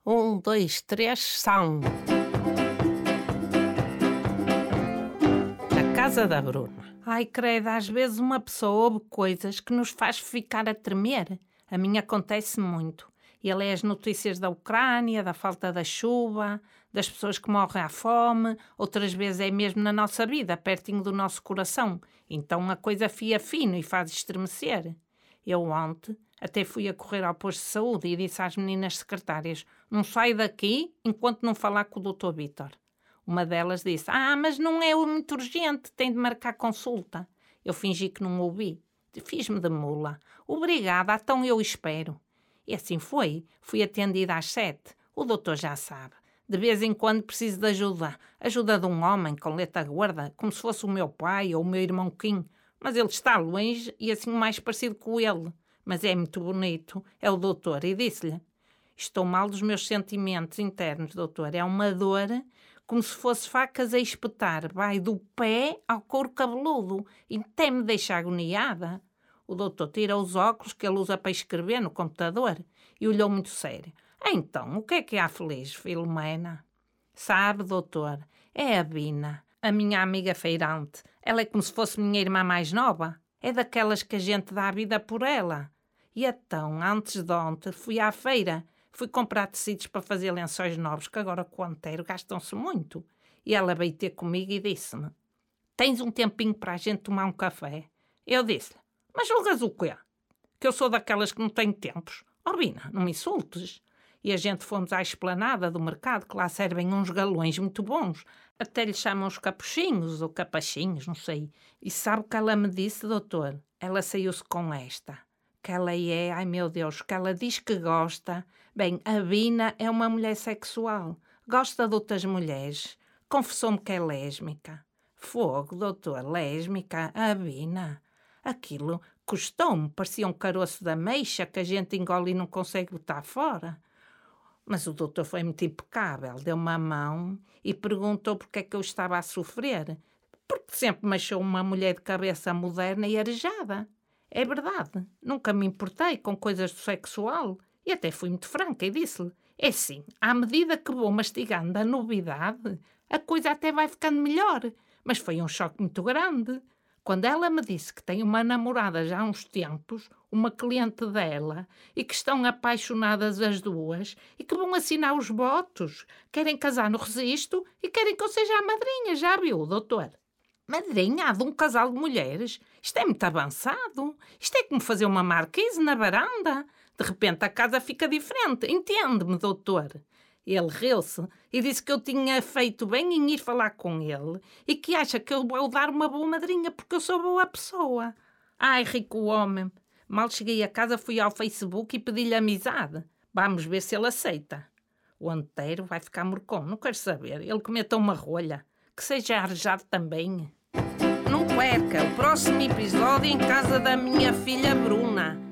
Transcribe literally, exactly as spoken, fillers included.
Um, dois, três, são. A casa da Bruna. Ai, credo, às vezes uma pessoa ouve coisas que nos faz ficar a tremer. A mim acontece muito. E lê as notícias da Ucrânia, da falta da chuva, das pessoas que morrem à fome, outras vezes é mesmo na nossa vida, pertinho do nosso coração. Então a coisa fia fino e faz estremecer. Eu ontem até fui a correr ao posto de saúde e disse às meninas secretárias: não saio daqui enquanto não falar com o doutor Vítor. Uma delas disse: ah, mas não é muito urgente, tem de marcar consulta. Eu fingi que não ouvi. Fiz-me de mula. Obrigada, então eu espero. E assim foi. Fui atendida às sete. O doutor já sabe. De vez em quando preciso de ajuda. Ajuda de um homem com letra gorda, como se fosse o meu pai ou o meu irmão Kim. Mas ele está longe e assim mais parecido com ele. Mas é muito bonito. É o doutor. E disse-lhe: estou mal dos meus sentimentos internos, doutor. É uma dor como se fosse facas a espetar. Vai do pé ao couro cabeludo. E até me deixa agoniada. O doutor tira os óculos que ele usa para escrever no computador e olhou muito sério. Então, o que é que há feliz, Filomena? Sabe, doutor, é a Bina, a minha amiga feirante. Ela é como se fosse minha irmã mais nova. É daquelas que a gente dá a vida por ela. E então, antes de ontem, fui à feira. Fui comprar tecidos para fazer lençóis novos, que agora com o anteiro gastam-se muito. E ela veio ter comigo e disse-me: tens um tempinho para a gente tomar um café? Eu disse-lhe: mas julgas o quê? Que eu sou daquelas que não tenho tempos? Oh, Bina, não me insultes. E a gente fomos à esplanada do mercado, que lá servem uns galões muito bons. Até lhe chamam os capuchinhos ou capachinhos, não sei. E sabe o que ela me disse, doutor? Ela saiu-se com esta. Que ela é, ai meu Deus, que ela diz que gosta. Bem, a Bina é uma mulher sexual. Gosta de outras mulheres. Confessou-me que é lésbica. Fogo, doutor, lésbica, a Bina. Aquilo custou-me, parecia um caroço de ameixa que a gente engole e não consegue botar fora. Mas o doutor foi muito impecável, deu-me a mão e perguntou porque é que eu estava a sofrer. Porque sempre me achou uma mulher de cabeça moderna e arejada. É verdade, nunca me importei com coisas do sexual e até fui muito franca e disse-lhe: é assim, à medida que vou mastigando a novidade, a coisa até vai ficando melhor. Mas foi um choque muito grande. Quando ela me disse que tem uma namorada já há uns tempos, uma cliente dela, e que estão apaixonadas as duas, e que vão assinar os votos, querem casar no registro e querem que eu seja a madrinha, já viu, doutor? Madrinha de um casal de mulheres? Isto é muito avançado. Isto é como fazer uma marquise na varanda. De repente a casa fica diferente, entende-me, doutor? Ele riu-se e disse que eu tinha feito bem em ir falar com ele e que acha que eu vou dar uma boa madrinha porque eu sou boa pessoa. Ai, rico homem. Mal cheguei a casa fui ao Facebook e pedi-lhe amizade. Vamos ver se ele aceita. O anteiro vai ficar morcão, não quero saber. Ele que meta uma rolha. Que seja arejado também. Não perca o próximo episódio em casa da minha filha Bruna.